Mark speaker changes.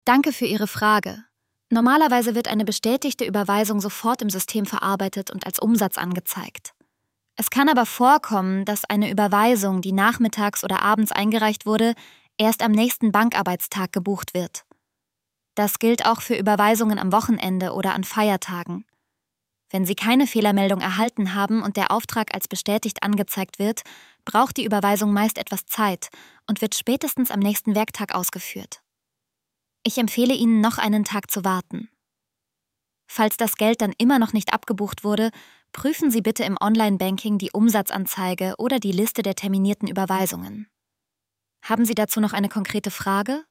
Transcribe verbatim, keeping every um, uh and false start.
Speaker 1: Danke für Ihre Frage. Normalerweise wird eine bestätigte Überweisung sofort im System verarbeitet und als Umsatz angezeigt. Es kann aber vorkommen, dass eine Überweisung, die nachmittags oder abends eingereicht wurde, erst am nächsten Bankarbeitstag gebucht wird. Das gilt auch für Überweisungen am Wochenende oder an Feiertagen. Wenn Sie keine Fehlermeldung erhalten haben und der Auftrag als bestätigt angezeigt wird, braucht die Überweisung meist etwas Zeit und wird spätestens am nächsten Werktag ausgeführt. Ich empfehle Ihnen, noch einen Tag zu warten. Falls das Geld dann immer noch nicht abgebucht wurde, prüfen Sie bitte im Online-Banking die Umsatzanzeige oder die Liste der terminierten Überweisungen. Haben Sie dazu noch eine konkrete Frage?